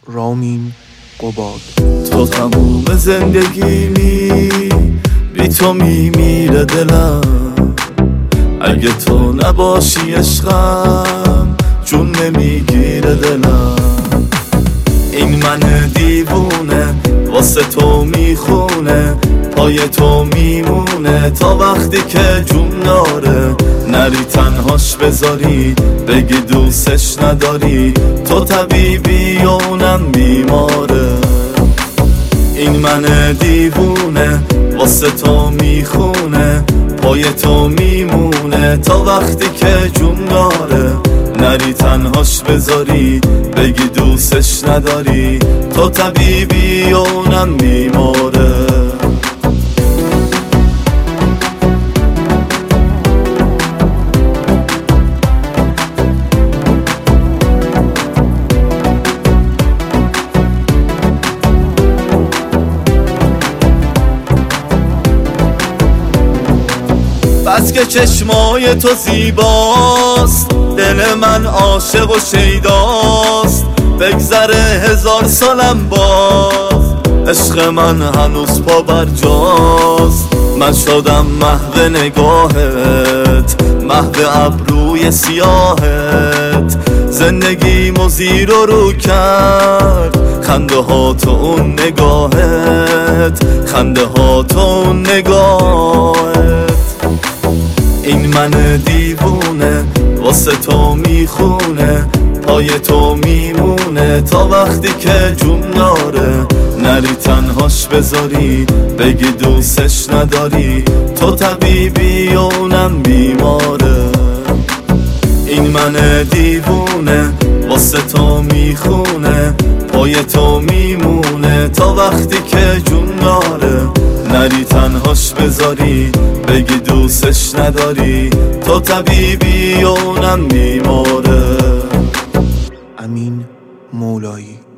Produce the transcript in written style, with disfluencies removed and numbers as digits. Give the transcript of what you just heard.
رامین قباد. تو تموم زندگیمی بی تو میمیره دلم، اگه تو نباشی عشقم جون نمیگیره دلم. این من دیوونه واسه تو میخونه، پای تو میمونه تا وقتی که جون داره. نری تنهاش بذاری بگی دوستش نداری، تو طبیبی و اونم بیماره. این من دیوونه واسه تو میخونه، پای تو میمونه تا وقتی که جون داره. نری تنهاش بذاری بگی دوستش نداری، تو طبیبی و اونم بیماره. بس که چشمای تو زیباست، دل من عاشق و شیداست. بگذره 1000 سالم باز، عشق من هنوز پا بر جاست. من شدم محو نگاهت، محو ابروی سیاهت. زندگیمو زیر و رو کرد خنده ها تو اون نگاهت، خنده ها تو اون نگاهت. این من دیوونه واسه تو میخونه، پای تو میمونه تا وقتی که جون داره. نری تنهاش بذاری بگی دوستش نداری، تو طبیبی و اونم بیماره. این من دیوونه واسه تو میخونه، پای تو میمونه تا وقتی که جون داره. نری تنهاش بذاری بگی دوستش نداری، تو طبیبی و اونم بیماره. امین مولایی.